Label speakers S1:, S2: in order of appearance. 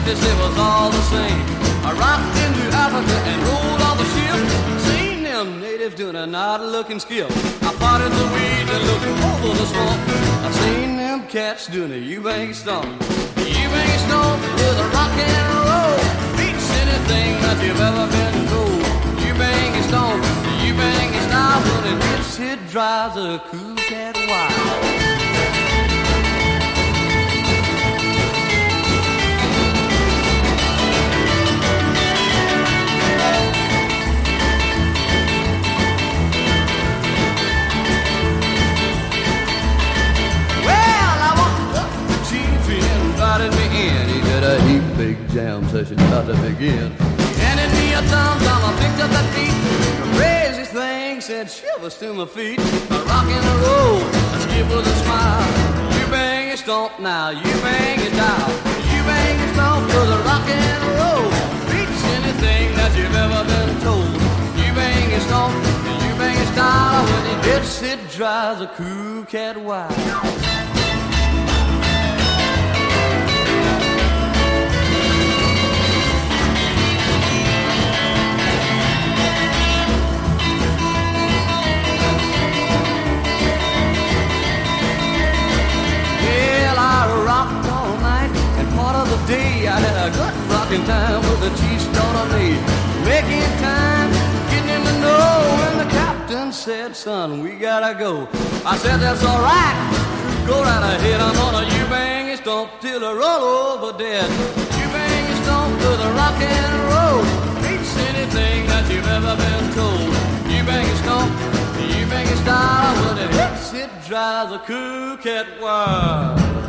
S1: practice, it was all the same. I rocked into Africa and rolled off the ship. Seen them natives doing a not-looking skill. I parted the weeds and looked over the swamp. I seen them cats doing a Eubank stomp. Eubank stomp with a rock and roll beats anything that you've ever been told. Eubank stomp, Eubank style, when it hits, it drives a cool cat wild. Me in. He did a heap big jam session about to begin. Handed me a thumbs up, I picked up that beat. Raised his thing, said shivers to my feet. A rock and a roll, a skip with a smile. You bang and stomp now, you bang and dial. You bang and stomp with a rock and a roll. Beats anything that you've ever been told. You bang and stomp, you bang and style. When it hits, it drives a cool cat wild. Day I had a good rocking time with the cheese starter made. Making time, getting in the know. And the captain said, son, we gotta go. I said, that's alright, go right ahead. I'm on a Eubank and stomp till I roll over dead. Eubank and stomp to the rock and roll. Beats anything that you've ever been told. Eubank and stomp, Eubank and style. When it hits, it drives a cool cat wild.